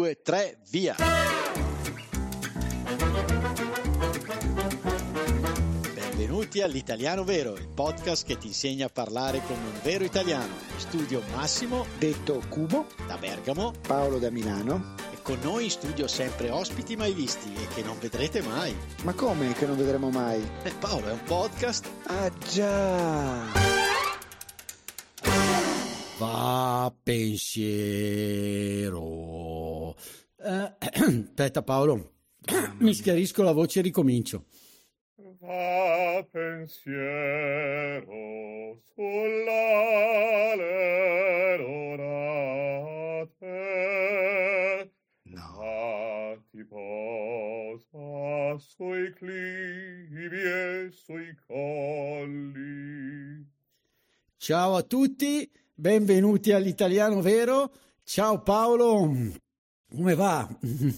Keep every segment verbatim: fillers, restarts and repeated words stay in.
due, tre, via! Benvenuti all'Italiano Vero, il podcast che ti insegna a parlare come un vero italiano. In studio Massimo, detto Cubo, da Bergamo, Paolo da Milano. e con noi in studio sempre ospiti mai visti e che non vedrete mai. Ma come che non vedremo mai? Eh, Paolo, è un podcast. Ah già! Va pensiero. Eh, aspetta Paolo, mi schiarisco la voce e ricomincio. Va pensiero sull'alero rate, No. ti posa sui clivi e sui colli. Ciao a tutti, benvenuti all'Italiano Vero. Ciao Paolo, come va?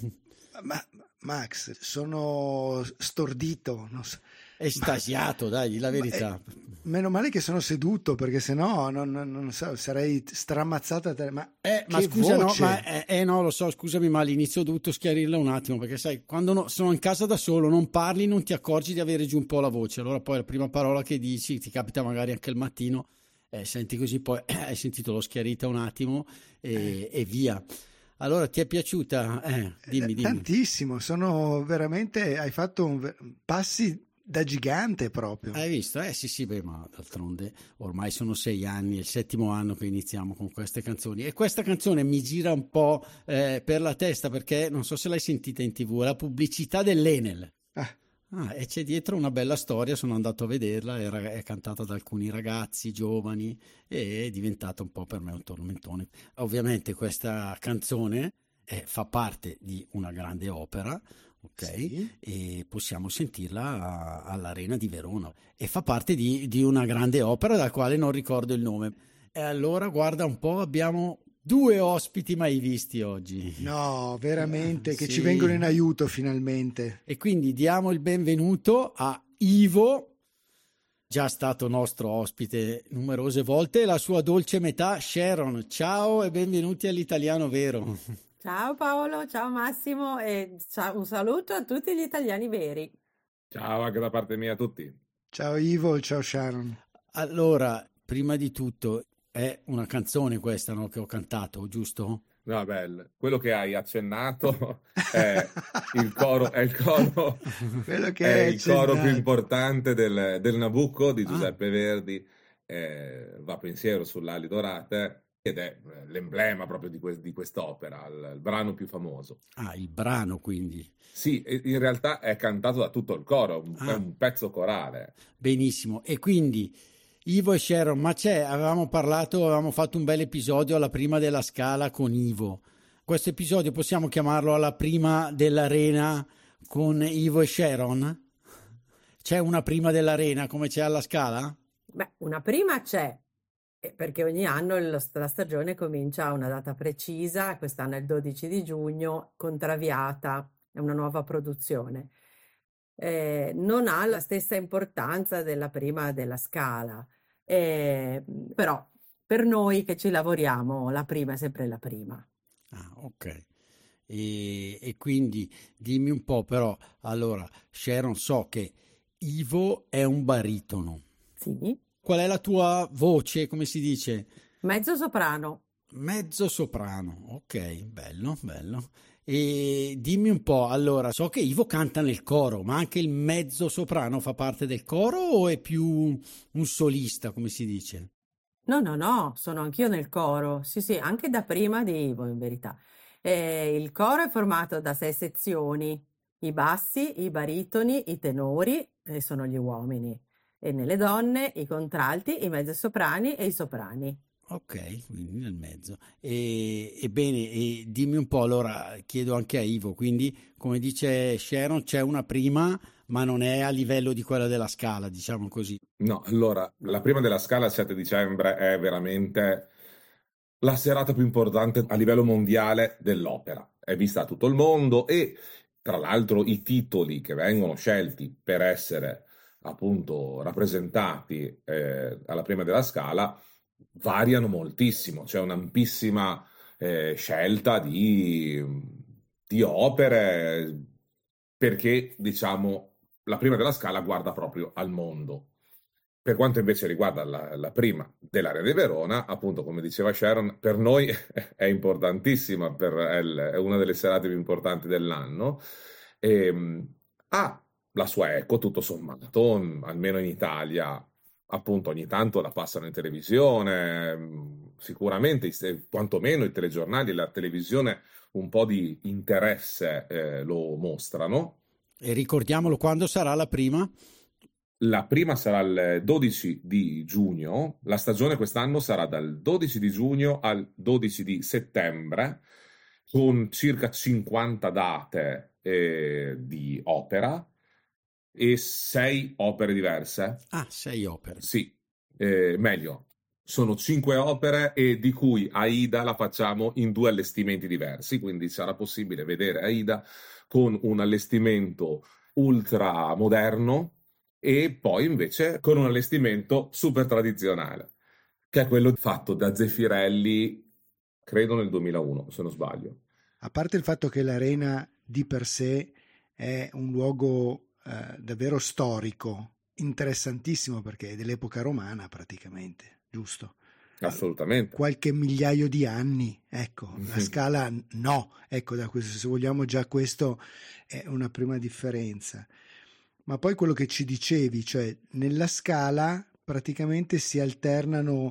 Ma Max, sono stordito, non so. Estasiato, dai, la verità. Eh, meno male che sono seduto, perché sennò non, non, non so, sarei strammazzata. Te... Ma, Eh, ma che scusa, no, voce! ma, eh, eh, no, lo so, scusami, ma all'inizio ho dovuto schiarirla un attimo, perché sai, quando no- sono in casa da solo, non parli, non ti accorgi di avere giù un po' la voce, allora poi la prima parola che dici, ti capita magari anche il mattino, eh, senti così, poi eh, hai sentito, l'ho schiarita un attimo e, e via. Allora, ti è piaciuta? Eh, dimmi, dimmi. Tantissimo, sono veramente, hai fatto un ver- passi da gigante proprio. Hai visto? Eh sì, sì, beh, ma d'altronde ormai sono sei anni, è il settimo anno che iniziamo con queste canzoni e questa canzone mi gira un po' eh, per la testa perché non so se l'hai sentita in tivù, è la pubblicità dell'Enel. Ah, Ah, e c'è dietro una bella storia, sono andato a vederla, è, ra- è cantata da alcuni ragazzi giovani e è diventata un po' per me un tormentone. Ovviamente questa canzone eh, fa parte di una grande opera, ok? sì. E possiamo sentirla a- all'Arena di Verona e fa parte di, di una grande opera della quale non ricordo il nome. E allora guarda un po', abbiamo due ospiti mai visti oggi. No, veramente, che Sì. ci vengono in aiuto finalmente. E quindi diamo il benvenuto a Ivo, già stato nostro ospite numerose volte, e la sua dolce metà Sharon. Ciao e benvenuti all'Italiano Vero. Ciao Paolo, ciao Massimo e sa- un saluto a tutti gli italiani veri. Ciao anche da parte mia a tutti. Ciao Ivo, ciao Sharon. Allora, prima di tutto, è una canzone questa, no, che ho cantato, giusto? No, bello. Quello che hai accennato è il coro, è il coro, Quello che è è il coro più accennato. importante del, del Nabucco di Ah. Giuseppe Verdi, eh, Va pensiero sull'ali dorate, ed è eh, l'emblema proprio di, que- di quest'opera, il, il brano più famoso. Ah, il brano quindi. Sì, e- in realtà è cantato da tutto il coro, un- è Ah. un pezzo corale. Benissimo. E quindi Ivo e Sharon, ma c'è, avevamo parlato, avevamo fatto un bel episodio alla prima della Scala con Ivo. Questo episodio possiamo chiamarlo alla prima dell'Arena con Ivo e Sharon? C'è una prima dell'Arena come c'è alla Scala? Beh, una prima c'è, eh, perché ogni anno il- la stagione comincia a una data precisa, quest'anno è il dodici di giugno, con Traviata, è una nuova produzione. Eh, non ha la stessa importanza della prima della Scala, eh, però per noi che ci lavoriamo la prima è sempre la prima. Ah, ok. E, e quindi dimmi un po' però, allora, Sharon, so che Ivo è un baritono. Sì, Qual è la tua voce, come si dice? mezzo soprano. Mezzo soprano, ok, bello, bello. E dimmi un po', allora, so che Ivo canta nel coro, ma anche il mezzo soprano fa parte del coro o è più un solista, come si dice? No, no, no, sono anch'io nel coro, sì, sì, anche da prima di Ivo in verità. Eh, il coro è formato da sei sezioni, i bassi, i baritoni, i tenori, e sono gli uomini, e nelle donne i contralti, i mezzosoprani e i soprani. Ok, quindi nel mezzo. E, ebbene, e dimmi un po', allora chiedo anche a Ivo, quindi come dice Sharon c'è una prima, ma non è a livello di quella della Scala, diciamo così. No, allora, la prima della Scala il sette dicembre è veramente la serata più importante a livello mondiale dell'opera. È vista da tutto il mondo e, tra l'altro, i titoli che vengono scelti per essere appunto rappresentati eh, alla prima della Scala variano moltissimo. C'è un'ampissima eh, scelta di di opere, perché diciamo la prima della Scala guarda proprio al mondo. Per quanto invece riguarda la, la prima dell'Arena di Verona, appunto, come diceva Sharon, per noi è importantissima, per, è, è una delle serate più importanti dell'anno. E, ha la sua eco, tutto sommato, almeno in Italia, appunto, ogni tanto la passano in televisione, sicuramente, quantomeno i telegiornali e la televisione un po' di interesse eh, lo mostrano. E ricordiamolo, quando sarà la prima? La prima sarà il dodici di giugno, la stagione quest'anno sarà dal dodici di giugno al dodici di settembre, con circa cinquanta date eh, di opera e sei opere diverse. Ah, sei opere. Sì, eh, meglio, sono cinque opere e di cui Aida la facciamo in due allestimenti diversi, quindi sarà possibile vedere Aida con un allestimento ultra moderno e poi invece con un allestimento super tradizionale, che è quello fatto da Zeffirelli, credo nel duemilauno, se non sbaglio. A parte il fatto che l'Arena di per sé è un luogo eh, davvero storico, interessantissimo, perché è dell'epoca romana praticamente, giusto? Assolutamente. Qualche migliaio di anni, ecco, la Scala no, ecco, da questo, se vogliamo, già questo è una prima differenza. Ma poi quello che ci dicevi, cioè nella Scala praticamente si alternano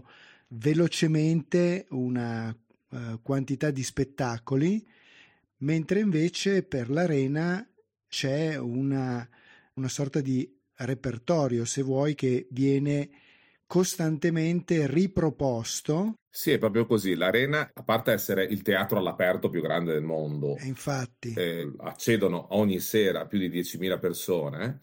velocemente una uh, quantità di spettacoli, mentre invece per l'Arena c'è una, una sorta di repertorio, se vuoi, che viene costantemente riproposto. Sì, è proprio così. L'Arena, a parte essere il teatro all'aperto più grande del mondo, e infatti eh, accedono ogni sera più di diecimila persone,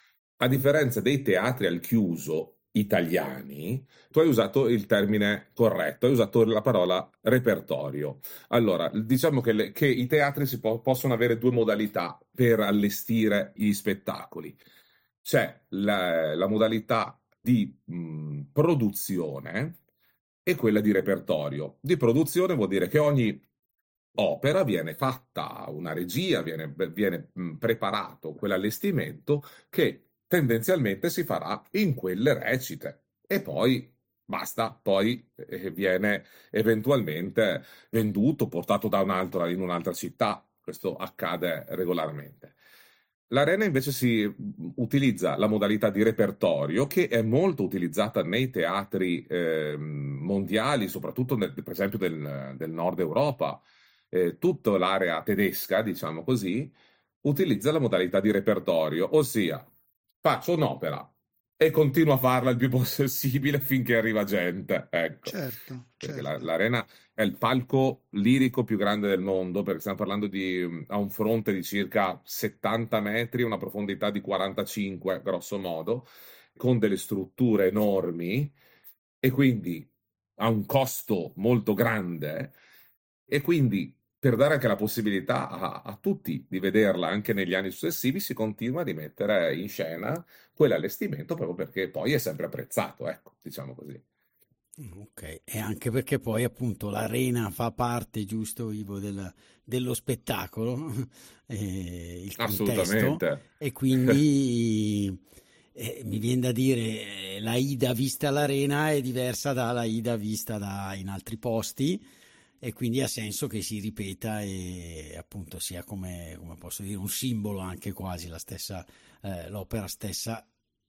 a differenza dei teatri al chiuso italiani, tu hai usato il termine corretto, hai usato la parola repertorio. Allora, diciamo che, le, che i teatri si po- possono avere due modalità per allestire gli spettacoli. C'è la, la modalità di mh, produzione e quella di repertorio. Di produzione vuol dire che ogni opera viene fatta una regia, viene, viene mh, preparato quell'allestimento che tendenzialmente si farà in quelle recite e poi basta, poi eh, viene eventualmente venduto, portato da un'altra in un'altra città. Questo accade regolarmente. L'Arena invece si utilizza la modalità di repertorio, che è molto utilizzata nei teatri eh, mondiali, soprattutto nel, per esempio del, del nord Europa. Eh, tutta l'area tedesca, diciamo così, utilizza la modalità di repertorio, ossia faccio un'opera e continuo a farla il più possibile finché arriva gente. Ecco. Certo, Perché certo. la, l'Arena è il palco lirico più grande del mondo, perché stiamo parlando di ha un fronte di circa settanta metri, una profondità di quarantacinque, grosso modo, con delle strutture enormi e quindi ha un costo molto grande e quindi per dare anche la possibilità a, a tutti di vederla anche negli anni successivi si continua a rimettere in scena quell'allestimento proprio perché poi è sempre apprezzato, ecco, diciamo così. Ok, e anche perché poi appunto l'Arena fa parte, giusto Ivo, del, dello spettacolo, eh, il contesto, assolutamente, e quindi eh, mi viene da dire la Ida vista all'Arena è diversa dalla Ida vista da, in altri posti e quindi ha senso che si ripeta e appunto sia come, come posso dire un simbolo anche quasi la stessa, eh, l'opera stessa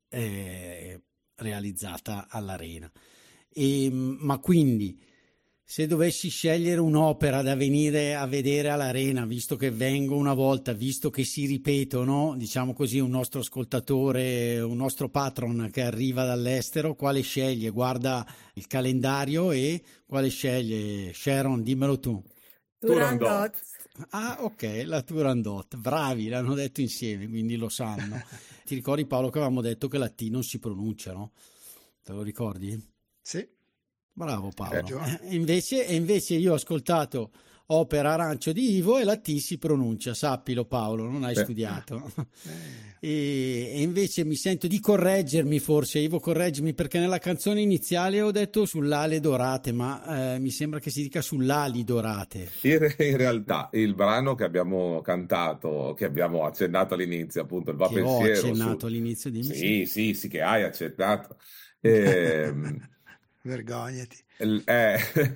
eh, realizzata all'Arena. E, ma quindi se dovessi scegliere un'opera da venire a vedere all'Arena, visto che vengo una volta, visto che si ripetono, diciamo così, un nostro ascoltatore, un nostro patron che arriva dall'estero, quale sceglie? Guarda il calendario e quale sceglie? Sharon, dimmelo tu. Turandot. Ah, ok, la Turandot, bravi, l'hanno detto insieme, quindi lo sanno. Ti ricordi Paolo che avevamo detto che la T non si pronuncia, no? Te lo ricordi? Sì. Bravo Paolo. Eh, e invece, e invece io ho ascoltato, opera Arancio di Ivo e la T si pronuncia, sappilo Paolo, non hai Beh. studiato. e, e invece mi sento di correggermi, forse Ivo correggimi, perché nella canzone iniziale ho detto sull'ale dorate, ma eh, mi sembra che si dica sull'ali dorate. In, in realtà il brano che abbiamo cantato, che abbiamo accennato all'inizio, appunto il Va Che Pensiero, ho accennato sul... all'inizio, dimmi. Sì, sì, sì, che hai accennato. Ehm, Vergognati. è,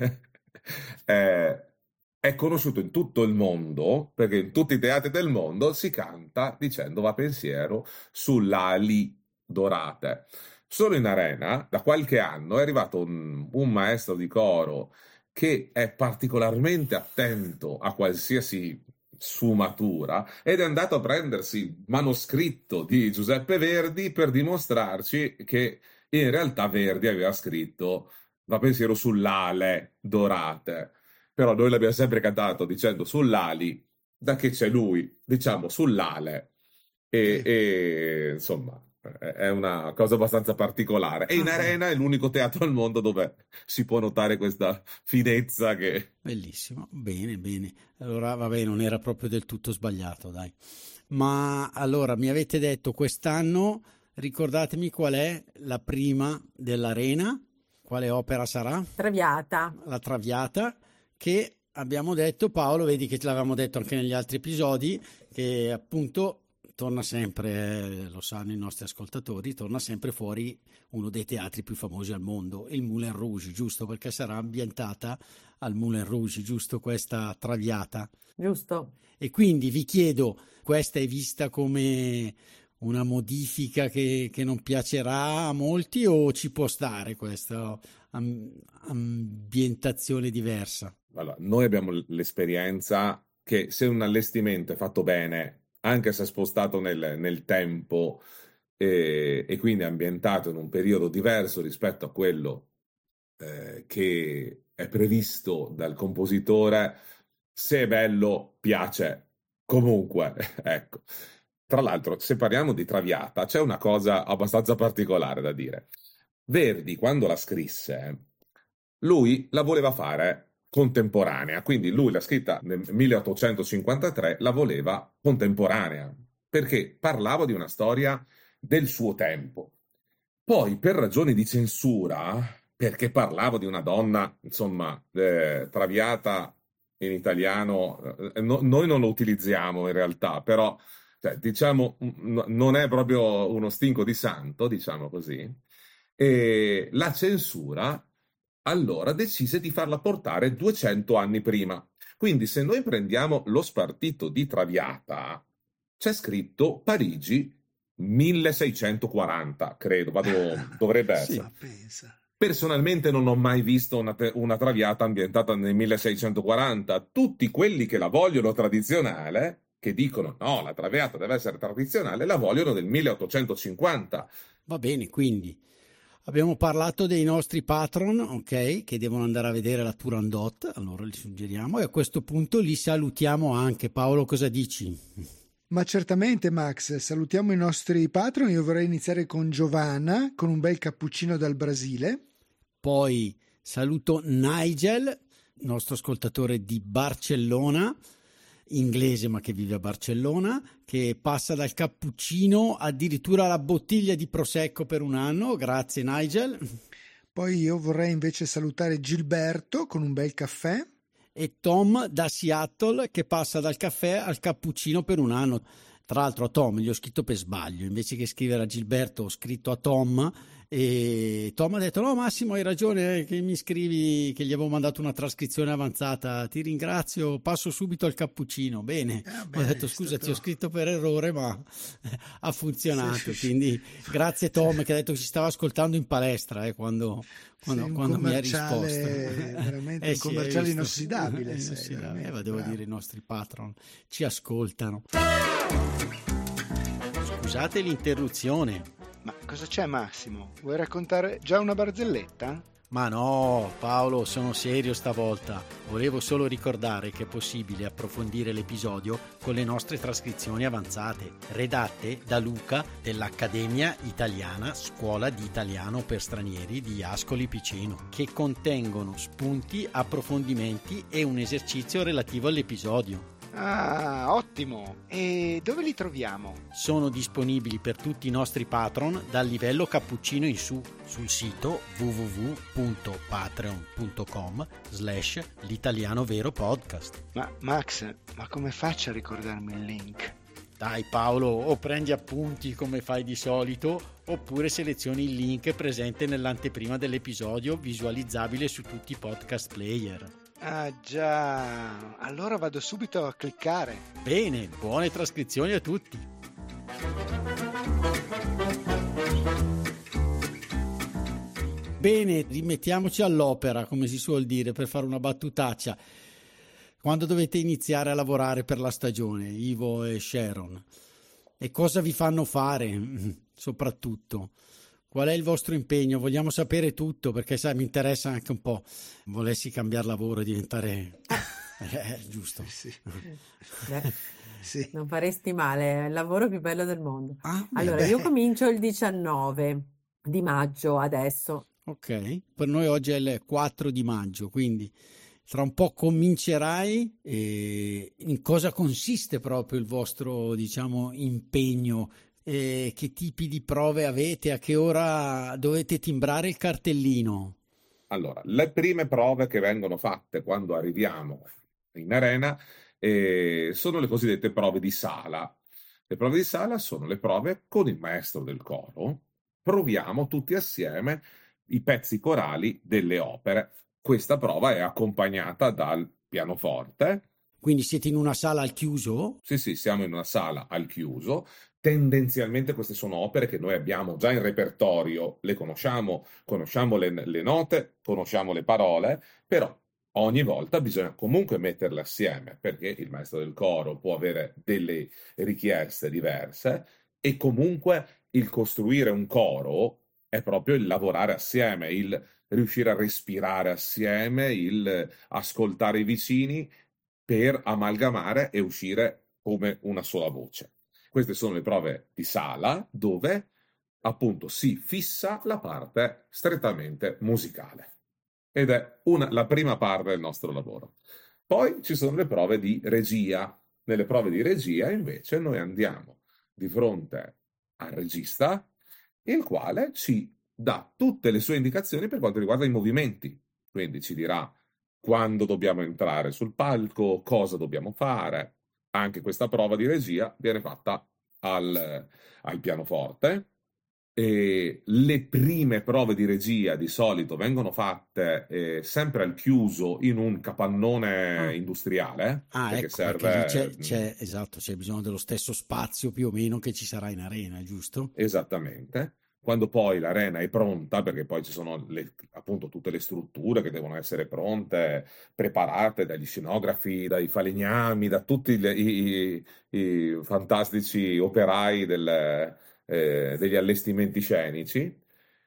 è, è conosciuto in tutto il mondo, perché in tutti i teatri del mondo si canta dicendo Va Pensiero sull'ali dorate. Solo in Arena, da qualche anno, è arrivato un, un maestro di coro che è particolarmente attento a qualsiasi sfumatura ed è andato a prendersi manoscritto di Giuseppe Verdi per dimostrarci che in realtà Verdi aveva scritto Va Pensiero sull'ale dorate, però noi l'abbiamo sempre cantato dicendo sull'ali, da che c'è lui, diciamo sull'ale, e, Sì. e insomma è una cosa abbastanza particolare. E in Arena è l'unico teatro al mondo dove si può notare questa finezza che... Bellissimo, bene, bene. Allora, vabbè, non era proprio del tutto sbagliato, dai. Ma allora, mi avete detto quest'anno, ricordatemi qual è la prima dell'Arena, quale opera sarà? Traviata. La Traviata, che abbiamo detto, Paolo, vedi che ce l'avevamo detto anche negli altri episodi, che appunto torna sempre, lo sanno i nostri ascoltatori, torna sempre fuori uno dei teatri più famosi al mondo, il Moulin Rouge, giusto? Perché sarà ambientata al Moulin Rouge, giusto, questa Traviata? Giusto. E quindi vi chiedo, questa è vista come una modifica che, che non piacerà a molti o ci può stare questa am- ambientazione diversa? Allora, noi abbiamo l'esperienza che se un allestimento è fatto bene, anche se è spostato nel, nel tempo e, e quindi è ambientato in un periodo diverso rispetto a quello eh, che è previsto dal compositore, se è bello, piace comunque, ecco. Tra l'altro, se parliamo di Traviata, c'è una cosa abbastanza particolare da dire. Verdi, quando la scrisse, lui la voleva fare contemporanea, quindi lui l'ha scritta nel milleottocentocinquantatré, la voleva contemporanea, perché parlava di una storia del suo tempo. Poi, per ragioni di censura, perché parlava di una donna, insomma, eh, traviata in italiano, eh, no, noi non lo utilizziamo in realtà, però, cioè, diciamo, n- non è proprio uno stinco di santo, diciamo così, e la censura allora decise di farla portare duecento anni prima. Quindi se noi prendiamo lo spartito di Traviata, c'è scritto Parigi milleseicentoquaranta, credo, vado, dovrebbe essere. Sì, pensa. Personalmente non ho mai visto una, te- una Traviata ambientata nel milleseicentoquaranta. Tutti quelli che la vogliono tradizionale, che dicono no, la Traviata deve essere tradizionale, la vogliono nel milleottocentocinquanta. Va bene, quindi abbiamo parlato dei nostri patron, ok, che devono andare a vedere la Turandot, allora li suggeriamo e a questo punto li salutiamo anche. Paolo, cosa dici? Ma certamente, Max, salutiamo i nostri patron. Io vorrei iniziare con Giovanna, con un bel cappuccino dal Brasile. Poi saluto Nigel, nostro ascoltatore di Barcellona, inglese ma che vive a Barcellona, che passa dal cappuccino addirittura alla bottiglia di prosecco per un anno. Grazie Nigel. Poi io vorrei invece salutare Gilberto con un bel caffè. E Tom da Seattle, che passa dal caffè al cappuccino per un anno. Tra l'altro a Tom gli ho scritto per sbaglio, invece che scrivere a Gilberto ho scritto a Tom, e Tom ha detto no Massimo hai ragione che mi scrivi, che gli avevo mandato una trascrizione avanzata, ti ringrazio, passo subito al cappuccino. Bene, Ah, ho bene, detto è scusa stato... ti ho scritto per errore ma ha funzionato, sì, sì, quindi sì. grazie Tom che ha detto che ci stava ascoltando in palestra eh, quando, quando, quando mi ha risposto. Veramente eh un sì, commerciale hai visto? inossidabile, Eh, sei, inossidabile. Eh, ma devo bravo. dire i nostri patron ci ascoltano. Scusate l'interruzione. Ma cosa c'è Massimo? Vuoi raccontare già una barzelletta? Ma no, Paolo, sono serio stavolta. Volevo solo ricordare che è possibile approfondire l'episodio con le nostre trascrizioni avanzate, redatte da Luca dell'Accademia Italiana Scuola di Italiano per Stranieri di Ascoli Piceno, che contengono spunti, approfondimenti e un esercizio relativo all'episodio. Ah, ottimo! E dove li troviamo? Sono disponibili per tutti i nostri patron dal livello cappuccino in su sul sito w w w punto patreon punto com slash l'italiano vero podcast. Ma Max, ma come faccio a ricordarmi il link? Dai Paolo, o prendi appunti come fai di solito, oppure selezioni il link presente nell'anteprima dell'episodio, visualizzabile su tutti i podcast player. Ah già, allora vado subito a cliccare. Bene, buone trascrizioni a tutti. Bene, rimettiamoci all'opera, come si suol dire, per fare una battutaccia. Quando dovete iniziare a lavorare per la stagione, Ivo e Sharon? E cosa vi fanno fare, soprattutto? Qual è il vostro impegno? Vogliamo sapere tutto, perché sai, mi interessa anche un po'. Volessi cambiare lavoro e diventare... eh, giusto. Sì. Beh, Sì. non faresti male, è il lavoro più bello del mondo. Ah, Allora, beh. io comincio il diciannove di maggio adesso. ok, per noi oggi è il quattro di maggio, quindi tra un po' comincerai. E in cosa consiste proprio il vostro, diciamo, impegno? E che tipi di prove avete? A che ora dovete timbrare il cartellino? Allora, le prime prove che vengono fatte quando arriviamo in arena eh, sono le cosiddette prove di sala. Le prove di sala sono le prove con il maestro del coro. Proviamo tutti assieme i pezzi corali delle opere. Questa prova è accompagnata dal pianoforte. Quindi siete in una sala al chiuso? Sì, sì, siamo in una sala al chiuso. Tendenzialmente queste sono opere che noi abbiamo già in repertorio, le conosciamo, conosciamo le, le note, conosciamo le parole, però ogni volta bisogna comunque metterle assieme, perché il maestro del coro può avere delle richieste diverse e comunque il costruire un coro è proprio il lavorare assieme, il riuscire a respirare assieme, il ascoltare i vicini per amalgamare e uscire come una sola voce. Queste sono le prove di sala dove appunto si fissa la parte strettamente musicale ed è una, la prima parte del nostro lavoro. Poi ci sono le prove di regia. Nelle prove di regia invece noi andiamo di fronte al regista, il quale ci dà tutte le sue indicazioni per quanto riguarda i movimenti. Quindi ci dirà quando dobbiamo entrare sul palco, cosa dobbiamo fare. Anche questa prova di regia viene fatta al, al pianoforte. E le prime prove di regia di solito vengono fatte eh, sempre al chiuso in un capannone Ah. industriale, Ah, perché ecco, serve... perché lì c'è, c'è- esatto, c'è bisogno dello stesso spazio più o meno che ci sarà in arena, giusto? Esattamente. Quando poi l'arena è pronta, perché poi ci sono le- appunto tutte le strutture che devono essere pronte, preparate dagli scenografi, dai falegnami, da tutti le- i, i- i fantastici operai del- eh, degli allestimenti scenici.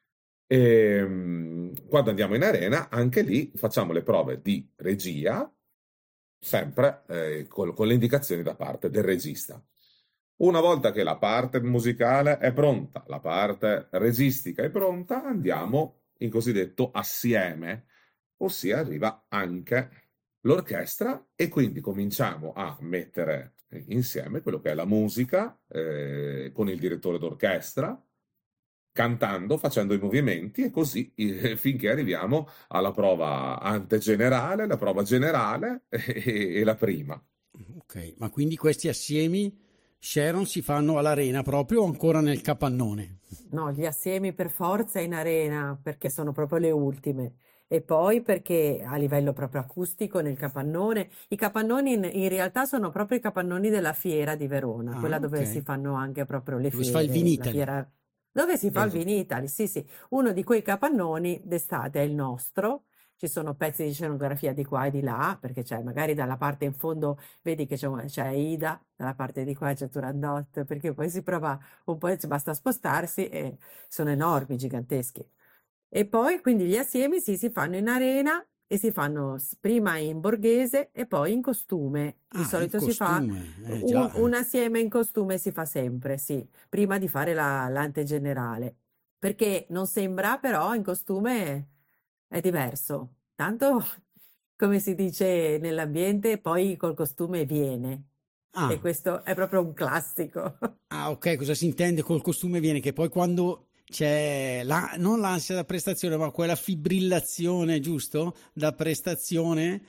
E, mm, quando andiamo in arena, anche lì facciamo le prove di regia, sempre eh, con, con le indicazioni da parte del regista. Una volta che la parte musicale è pronta, la parte registica è pronta, andiamo in cosiddetto assieme, ossia arriva anche l'orchestra e quindi cominciamo a mettere insieme quello che è la musica eh, con il direttore d'orchestra, cantando, facendo i movimenti e così eh, finché arriviamo alla prova antegenerale, la prova generale e, e la prima. Ok, ma quindi questi assiemi, Sharon, si fanno all'arena proprio o ancora nel capannone? No, gli assiemi per forza in arena, perché sono proprio le ultime. E poi perché a livello proprio acustico nel capannone, i capannoni in, in realtà sono proprio i capannoni della fiera di Verona, Ah, quella dove ok. si fanno anche proprio le Dove si fa il fiere, la Vinitaly. fiera dove si fa il Esatto. Vinitaly, sì sì, uno di quei capannoni d'estate è il nostro. Ci sono pezzi di scenografia di qua e di là, perché c'è magari dalla parte in fondo, vedi che c'è, c'è Aida, dalla parte di qua c'è Turandot, perché poi si prova un po', basta spostarsi e sono enormi, giganteschi. E poi quindi gli assiemi sì, si fanno in arena e si fanno s- prima in borghese e poi in costume. Di Ah, in solito si fa costume, eh, un, già. un assieme in costume, si fa sempre, sì, prima di fare la, l'antegenerale. Perché non sembra, però in costume è diverso. Tanto, come si dice nell'ambiente, poi col costume viene. E Ah, questo è proprio un classico. ah, ok, cosa si intende col costume viene? Che poi quando c'è la, non l'ansia da prestazione, ma quella fibrillazione, giusto? Da prestazione,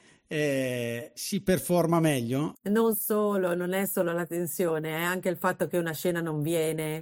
eh, si performa meglio? Non solo, non è solo la tensione, è anche il fatto che una scena non viene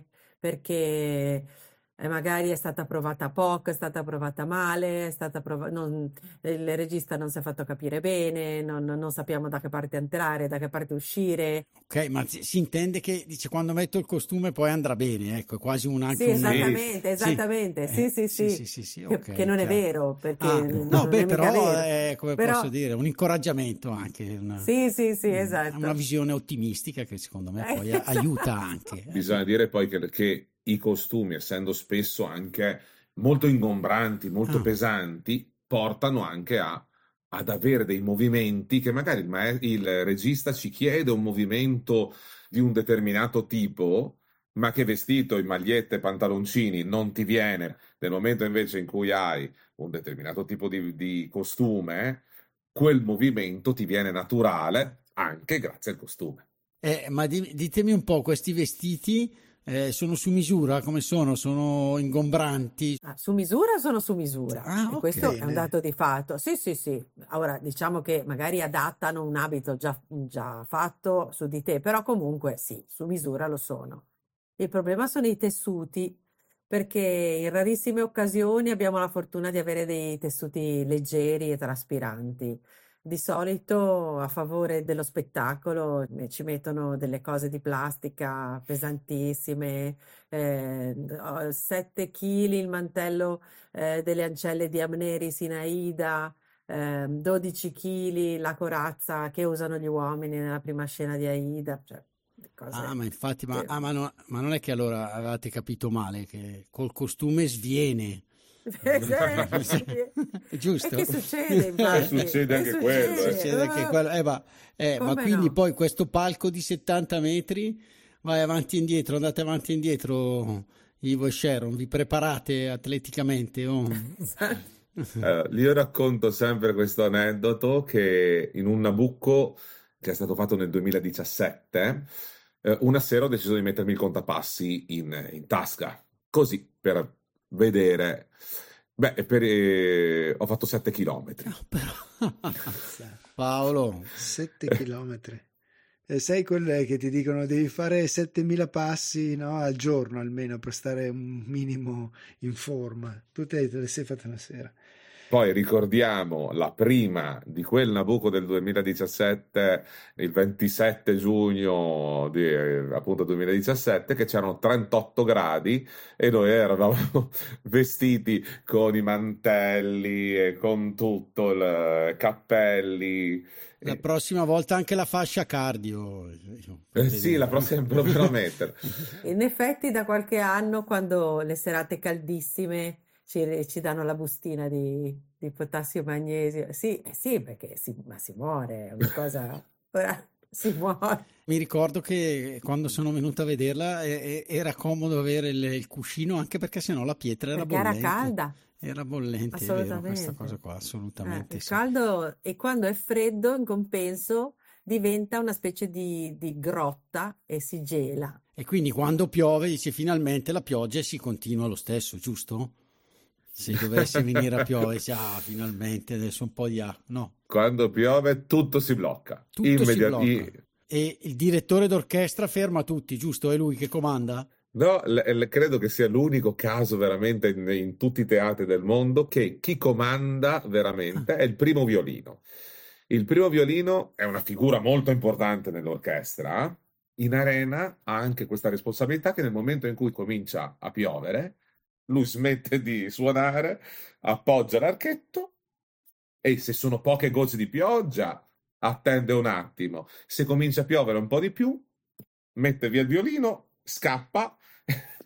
perché eh, magari è stata provata poco, è stata provata male, è stata prova- non- il regista non si è fatto capire bene, non, non sappiamo da che parte entrare, da che parte uscire. Ok, ma si, si intende che dice quando metto il costume poi andrà bene, ecco, è quasi un, anche Sì, un... Sì, esattamente, Sì, esattamente, sì, eh, sì, sì, sì, sì, sì, sì, che, che ok, non è chiaro. vero perché Ah, n- no, non è beh, mica però vero, è, come posso però dire, un incoraggiamento anche, una, sì, sì, sì, una esatto. visione ottimistica che secondo me poi a- aiuta anche. Eh, bisogna dire poi che, che i costumi, essendo spesso anche molto ingombranti, molto ah, pesanti, portano anche a, ad avere dei movimenti che magari il, maes- il regista ci chiede un movimento di un determinato tipo, ma che vestito in magliette e pantaloncini non ti viene. Nel momento invece in cui hai un determinato tipo di, di costume, quel movimento ti viene naturale anche grazie al costume. eh, ma di- ditemi un po', questi vestiti eh, sono su misura? Come sono? Sono ingombranti? Ah, su misura sono su misura Ah, e ok. questo è un Bene. dato di fatto. Sì, sì, sì. Ora diciamo che magari adattano un abito già, già fatto su di te, però comunque sì, su misura lo sono. Il problema sono i tessuti, perché in rarissime occasioni abbiamo la fortuna di avere dei tessuti leggeri e traspiranti. Di solito a favore dello spettacolo eh, ci mettono delle cose di plastica pesantissime, eh, sette chili il mantello eh, delle ancelle di Amneris in Aida, eh, dodici chili la corazza che usano gli uomini nella prima scena di Aida, cioè Ah, cose ma infatti, ma, che... ah, ma no- ma non è che allora avevate capito male, che col costume sviene. E che Giusto? succede E infatti? succede E anche quello, eh. succede? Succede anche Oh, quello. Eh, ma, eh, ma come quindi no? poi questo palco di settanta metri, vai avanti e indietro, andate avanti e indietro, Ivo e Sharon, vi preparate atleticamente? Oh. Esatto. Eh, io racconto sempre questo aneddoto che in un Nabucco che è stato fatto nel duemiladiciassette, eh, una sera ho deciso di mettermi il contapassi in, in tasca, così per vedere. Beh, per, eh, ho fatto sette chilometri. No, però... Paolo, sette chilometri. E sai quelle che ti dicono devi fare settemila passi, no, al giorno almeno per stare un minimo in forma. Tu te, te le sei fatte una sera. Poi ricordiamo la prima di quel Nabucco del duemiladiciassette, il ventisette giugno di, eh, appunto duemiladiciassette, che c'erano trentotto gradi e noi eravamo vestiti con i mantelli e con tutto, il cappelli. la Eh, prossima volta anche la fascia cardio. Per eh, sì, la vedere. prossima proverò a mettere. In effetti da qualche anno, quando le serate caldissime ci, ci danno la bustina di, di potassio e magnesio, sì, eh sì, perché si, ma si muore, è una cosa, ora si muore. Mi ricordo che quando sono venuto a vederla eh, eh, era comodo avere il, il cuscino anche perché sennò la pietra era Perché era bollente. calda, Era bollente, è vero, questa cosa assolutamente. qua, Eh, assolutamente il sì. caldo, e quando è freddo, in compenso, diventa una specie di, di grotta e si gela. E quindi quando piove dice finalmente la pioggia e si continua lo stesso, giusto? Se dovesse venire a piovere, dice, ah, finalmente adesso un po' di acqua. No, Quando piove tutto si blocca. tutto si Immediat- blocca. i- E il direttore d'orchestra ferma tutti, giusto? È lui che comanda? No, l- l- credo che sia l'unico caso veramente in, in tutti i teatri del mondo che chi comanda veramente è il primo violino. Il primo violino è una figura molto importante nell'orchestra. In arena ha anche questa responsabilità che nel momento in cui comincia a piovere, lui smette di suonare, appoggia l'archetto e se sono poche gocce di pioggia attende un attimo. Se comincia a piovere un po' di più, mette via il violino, scappa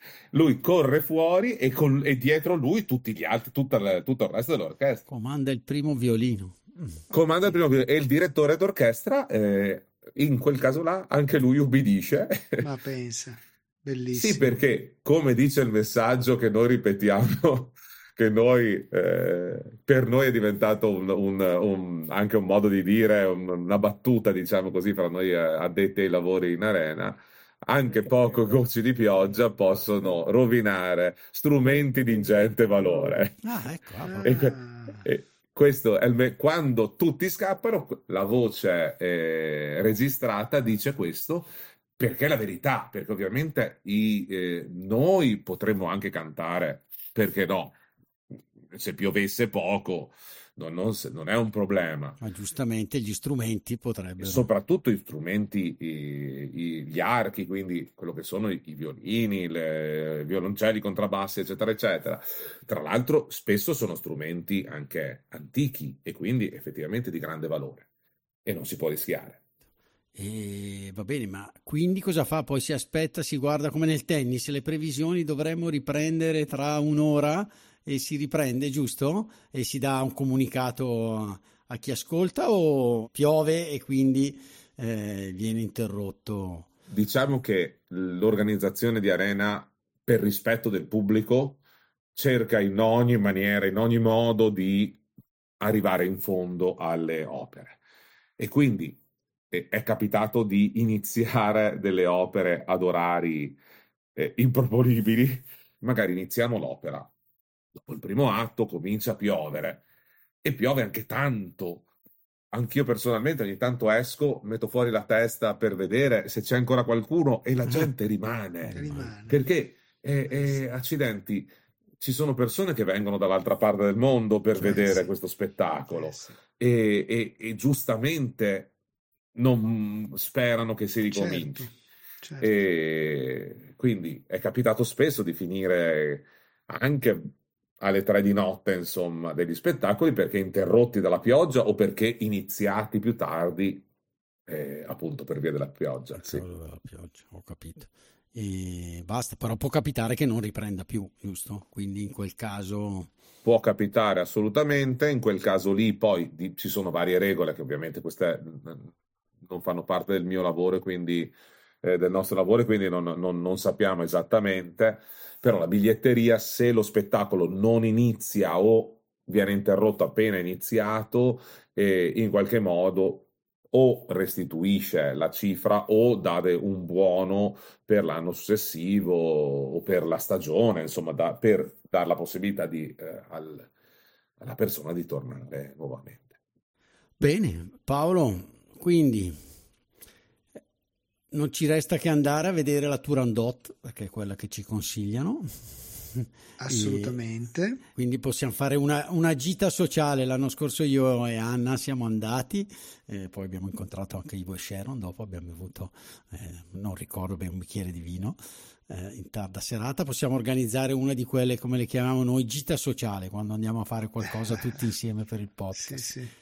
lui corre fuori e, con, e dietro lui tutti gli altri, tutta la, tutto il resto dell'orchestra. Comanda il primo violino. Comanda il primo violino e il direttore d'orchestra, eh, in quel caso là, anche lui ubbidisce. Ma pensa, bellissimo. Sì, perché come dice il messaggio che noi ripetiamo, che noi, eh, per noi è diventato un, un, un, anche un modo di dire, un, una battuta, diciamo così, fra noi addetti ai lavori in arena, anche poco gocce di pioggia possono rovinare strumenti di ingente valore. Ah, ecco. Ah, e, e questo è il me- quando tutti scappano, la voce eh, registrata dice questo, perché è la verità, perché ovviamente i, eh, noi potremmo anche cantare, perché no? Se piovesse poco non, non, non è un problema, ma giustamente gli strumenti potrebbero, soprattutto gli strumenti, i, i, gli archi, quindi quello che sono i, i violini, i violoncelli, i contrabbassi, eccetera eccetera. Tra l'altro spesso sono strumenti anche antichi e quindi effettivamente di grande valore e non si può rischiare. E va bene, ma quindi cosa fa? Poi si aspetta, si guarda come nel tennis, le previsioni dovremmo riprendere tra un'ora e si riprende, giusto? E si dà un comunicato a, a chi ascolta, o piove e quindi eh, viene interrotto? Diciamo che l'organizzazione di Arena, per rispetto del pubblico, cerca in ogni maniera, in ogni modo di arrivare in fondo alle opere. E quindi eh, è capitato di iniziare delle opere ad orari eh, improponibili. Magari iniziamo l'opera. Dopo il primo atto comincia a piovere e piove anche tanto. Anch'io personalmente ogni tanto esco, metto fuori la testa per vedere se c'è ancora qualcuno e la gente rimane. Rimane. Perché, eh, eh, accidenti, ci sono persone che vengono dall'altra parte del mondo per Cioè, vedere sì. questo spettacolo Eh, sì. e, e, e giustamente non sperano che si ricominci. Certo, certo. E quindi è capitato spesso di finire anche alle tre di notte, insomma, degli spettacoli perché interrotti dalla pioggia o perché iniziati più tardi, eh, appunto per via della pioggia. Per Sì. causa della pioggia, ho capito. E basta, però può capitare che non riprenda più, giusto? Quindi in quel caso Può capitare assolutamente, in quel caso lì poi di, ci sono varie regole che ovviamente queste non fanno parte del mio lavoro, quindi eh, del nostro lavoro, quindi non, non, non sappiamo esattamente. Però la biglietteria, se lo spettacolo non inizia o viene interrotto appena iniziato, eh, in qualche modo o restituisce la cifra o dà un buono per l'anno successivo o per la stagione, insomma, da, per dare la possibilità di, eh, al, alla persona di tornare nuovamente. bene, Paolo, quindi non ci resta che andare a vedere la Turandot, perché è quella che ci consigliano. Assolutamente. E quindi possiamo fare una, una gita sociale. L'anno scorso io e Anna siamo andati, eh, poi abbiamo incontrato anche Ivo e Sharon, dopo abbiamo bevuto, eh, non ricordo bene, un bicchiere di vino eh, in tarda serata. Possiamo organizzare una di quelle, come le chiamiamo noi, gita sociale, quando andiamo a fare qualcosa tutti insieme per il podcast. Sì, sì.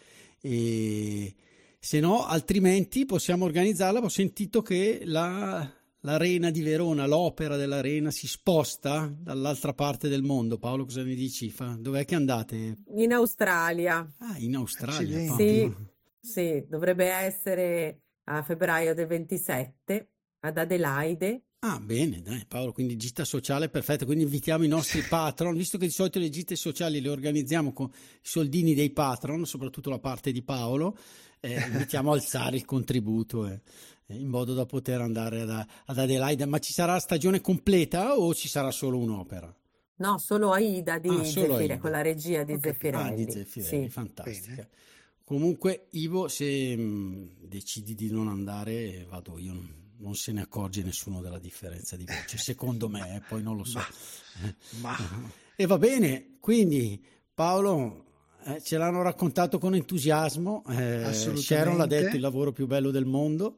E se no, altrimenti possiamo organizzarla. Ho sentito che la, l'Arena di Verona, l'opera dell'Arena, si sposta dall'altra parte del mondo. Paolo, cosa ne dici? Fa, dov'è che andate? In Australia. Ah, in Australia. Accidenti. Sì, Paolo. sì, dovrebbe essere a febbraio del ventisette ad Adelaide. Ah, bene, dai Paolo, quindi gita sociale perfetta, quindi invitiamo i nostri patron, visto che di solito le gite sociali le organizziamo con i soldini dei patron, soprattutto la parte di Paolo, eh, invitiamo a alzare il contributo eh, in modo da poter andare ad, ad Adelaide. Ma ci sarà stagione completa o ci sarà solo un'opera? No, solo Aida di Ah, solo Zeffirelli, Aida. con la regia di Ho capito. Ah, Zeffirelli. di Zeffirelli, Sì. fantastica. Bene. Comunque, Ivo, se mh, decidi di non andare, vado io, non, non se ne accorge nessuno della differenza di voce, secondo me, eh, poi non lo so. Ma E va bene, quindi Paolo, eh, ce l'hanno raccontato con entusiasmo, eh, Assolutamente. Sharon l'ha detto, il lavoro più bello del mondo,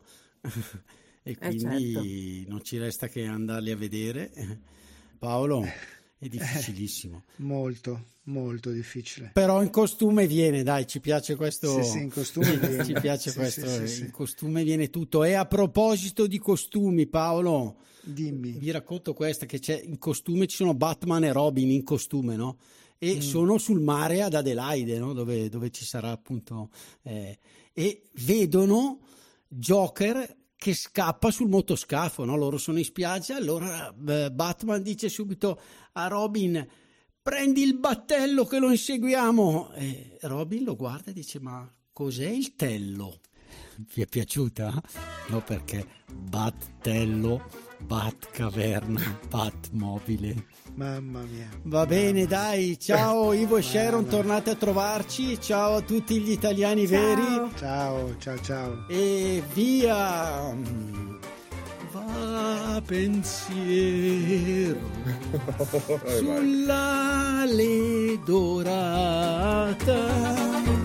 e Eh, quindi non ci resta che andarli a vedere. Paolo, è difficilissimo. Eh, molto, molto difficile. Però in costume viene, dai, ci piace questo. Sì, sì, in costume viene. Ci piace sì, questo, sì, in sì, sì. costume viene tutto. E a proposito di costumi, Paolo, dimmi. Vi racconto questa, che c'è in costume, ci sono Batman e Robin in costume, no? E mm. sono sul mare ad Adelaide, no? Dove, dove ci sarà appunto... Eh, e vedono Joker che scappa sul motoscafo, no? Loro sono in spiaggia, allora eh, Batman dice subito a Robin: prendi il battello che lo inseguiamo. E Robin lo guarda e dice: ma cos'è il tello? Vi è piaciuta? No, perché battello, Batcaverna, Batmobile. Mamma mia. Va bene, dai, ciao Ivo e Sharon, tornate a trovarci. Ciao a tutti gli italiani ciao. veri. Ciao, ciao, ciao. E via. Va pensiero sull'ale dorata.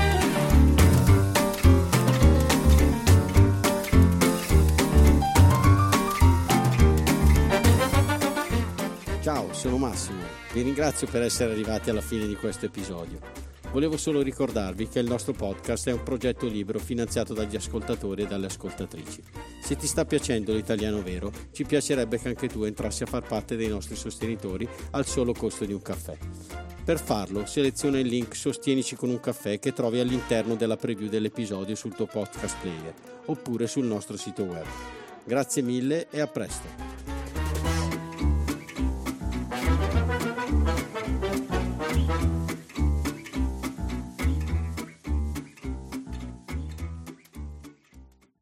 Ciao, sono Massimo. Vi ringrazio per essere arrivati alla fine di questo episodio. Volevo solo ricordarvi che il nostro podcast è un progetto libero finanziato dagli ascoltatori e dalle ascoltatrici. Se ti sta piacendo l'italiano vero, ci piacerebbe che anche tu entrassi a far parte dei nostri sostenitori al solo costo di un caffè. Per farlo, seleziona il link Sostienici con un caffè che trovi all'interno della preview dell'episodio sul tuo podcast player oppure sul nostro sito web. Grazie mille e a presto!